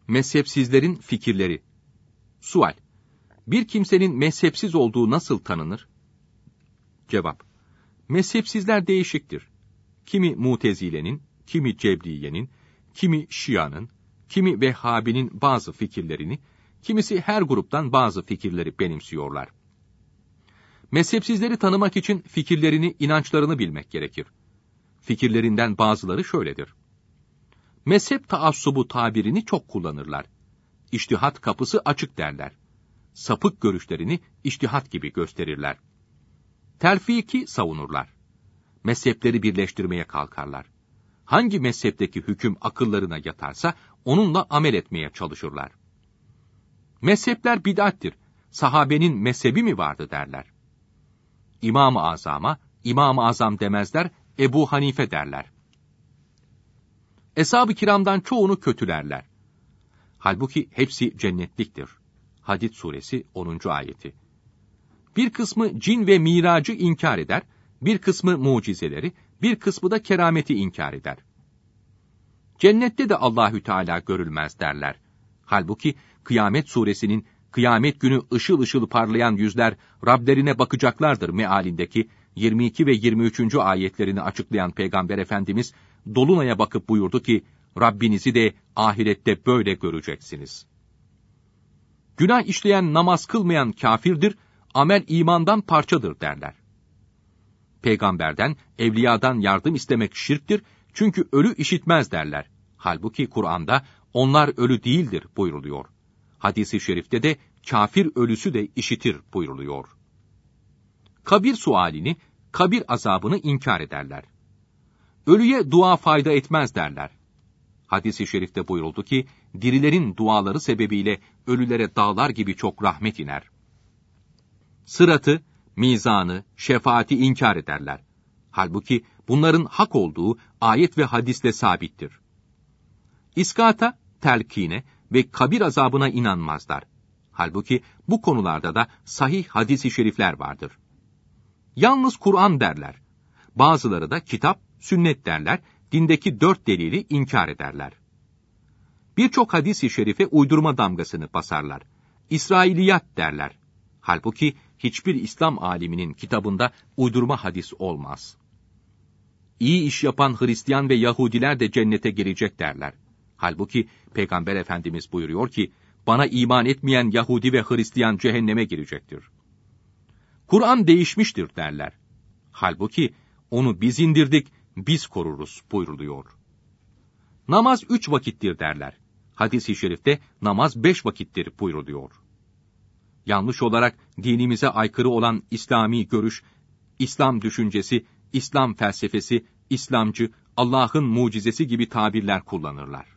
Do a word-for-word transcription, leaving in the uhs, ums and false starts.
Mezhepsizlerin fikirleri. Sual: Bir kimsenin mezhepsiz olduğu nasıl tanınır? Cevap: Mezhepsizler değişiktir. Kimi Mutezile'nin, kimi Cebriye'nin, kimi Şia'nın, kimi Vehhabi'nin bazı fikirlerini, kimisi her gruptan bazı fikirleri benimsiyorlar. Mezhepsizleri tanımak için fikirlerini, inançlarını bilmek gerekir. Fikirlerinden bazıları şöyledir. Mezhep taassubu tabirini çok kullanırlar. İçtihat kapısı açık derler. Sapık görüşlerini içtihat gibi gösterirler. Terfiki savunurlar. Mezhepleri birleştirmeye kalkarlar. Hangi mezhepteki hüküm akıllarına yatarsa onunla amel etmeye çalışırlar. Mezhepler bid'attir. Sahabenin mezhebi mi vardı derler. İmam-ı Azam'a İmam-ı Azam demezler, Ebu Hanife derler. Eshab-ı kiramdan çoğunu kötülerler. Halbuki hepsi cennetliktir. Hadid suresi onuncu ayeti. Bir kısmı cin ve miracı inkar eder, bir kısmı mucizeleri, bir kısmı da kerameti inkar eder. Cennette de Allahü Teala görülmez derler. Halbuki Kıyamet suresinin kıyamet günü ışıl ışıl parlayan yüzler Rablerine bakacaklardır mealindeki yirmi iki ve yirmi üçüncü ayetlerini açıklayan Peygamber Efendimiz dolunaya bakıp buyurdu ki, Rabbinizi de ahirette böyle göreceksiniz. Günah işleyen, namaz kılmayan kâfirdir, amel imandan parçadır derler. Peygamberden, evliyadan yardım istemek şirktir, çünkü ölü işitmez derler. Halbuki Kur'an'da onlar ölü değildir buyruluyor. Hadis-i şerifte de kâfir ölüsü de işitir buyruluyor. Kabir sualini, kabir azabını inkar ederler. Ölüye dua fayda etmez derler. Hadis-i şerifte buyuruldu ki, dirilerin duaları sebebiyle ölülere dağlar gibi çok rahmet iner. Sıratı, mizanı, şefaati inkar ederler. Halbuki bunların hak olduğu ayet ve hadisle sabittir. İskata, telkine ve kabir azabına inanmazlar. Halbuki bu konularda da sahih hadis-i şerifler vardır. Yalnız Kur'an derler. Bazıları da kitap, sünnet derler, dindeki dört delili inkar ederler. Birçok hadis-i şerife uydurma damgasını basarlar. İsrailiyat derler. Halbuki hiçbir İslam aliminin kitabında uydurma hadis olmaz. İyi iş yapan Hristiyan ve Yahudiler de cennete girecek derler. Halbuki Peygamber Efendimiz buyuruyor ki, bana iman etmeyen Yahudi ve Hristiyan cehenneme girecektir. Kur'an değişmiştir derler. Halbuki onu biz indirdik, biz koruruz buyruluyor. Namaz üç vakittir derler. Hadis-i şerifte namaz beş vakittir buyruluyor. Yanlış olarak dinimize aykırı olan İslami görüş, İslam düşüncesi, İslam felsefesi, İslamcı, Allah'ın mucizesi gibi tabirler kullanırlar.